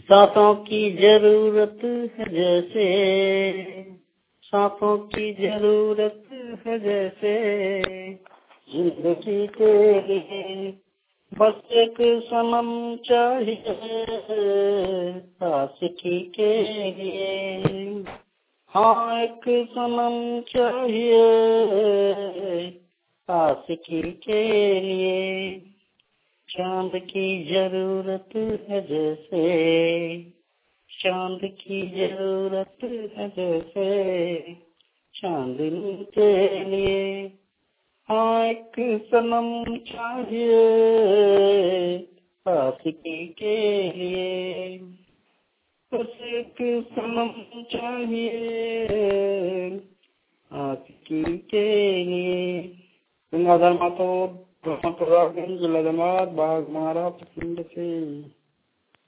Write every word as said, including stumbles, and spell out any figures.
सांसों की जरूरत है जैसे, सांसों की जरूरत है जैसे, जिंदगी के लिए बस एक सनम चाहिए आशिकी के लिए। हाँ एक सनम चाहिए आशिकी के लिए। चांद की जरूरत है जैसे, चांद की जरूरत है जैसे, चांदनी के लिए। हाँ एक सनम चाहिए आशिकी के लिए, बस एक सनम चाहिए आशिकी के लिए। गंगाधर माथुर, जिला जमात, बाघ महाराष्ट्र से।